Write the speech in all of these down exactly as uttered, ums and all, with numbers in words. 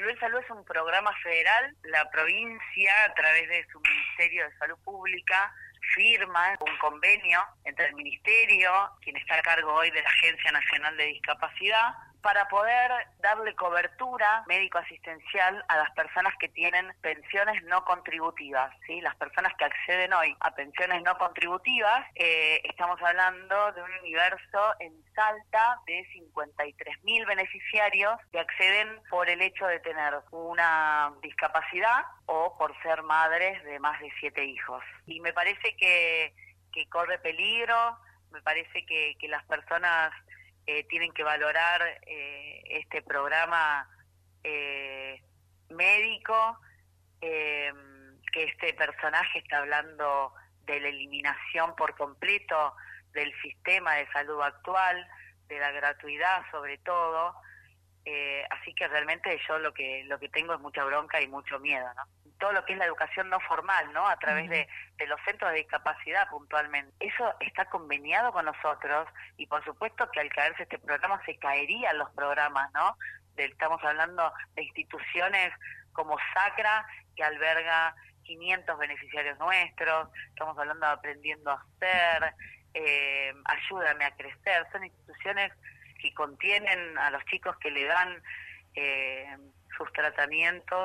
Incluir Salud es un programa federal. La provincia, a través de su Ministerio de Salud Pública, firma un convenio entre el Ministerio, quien está a cargo hoy de la Agencia Nacional de Discapacidad, para poder darle cobertura médico-asistencial a las personas que tienen pensiones no contributivas, ¿sí? Las personas que acceden hoy a pensiones no contributivas, eh, estamos hablando de un universo en Salta de cincuenta y tres mil beneficiarios que acceden por el hecho de tener una discapacidad o por ser madres de más de siete hijos. Y me parece que, que corre peligro, me parece que, que las personas Eh, tienen que valorar eh, este programa eh, médico, eh, que este personaje está hablando de la eliminación por completo del sistema de salud actual, de la gratuidad sobre todo, eh, así que realmente yo lo que lo que tengo es mucha bronca y mucho miedo, ¿no? Todo lo que es la educación no formal, ¿no? A través de, de los centros de discapacidad puntualmente. Eso está conveniado con nosotros y por supuesto que al caerse este programa se caerían los programas, ¿no? De, estamos hablando de instituciones como Sacra, que alberga quinientos beneficiarios nuestros, estamos hablando de Aprendiendo a Ser, eh, Ayúdame a Crecer, son instituciones que contienen a los chicos, que le dan eh, sus tratamientos.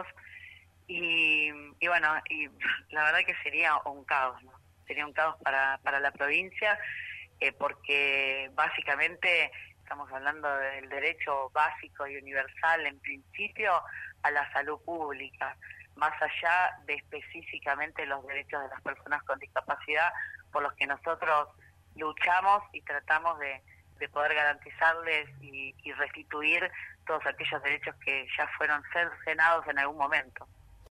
Y, y bueno, y la verdad que sería un caos, ¿no? Sería un caos para, para la provincia, eh, porque básicamente estamos hablando del derecho básico y universal, en principio, a la salud pública, más allá de específicamente los derechos de las personas con discapacidad, por los que nosotros luchamos y tratamos de, de poder garantizarles y, y restituir todos aquellos derechos que ya fueron cercenados en algún momento.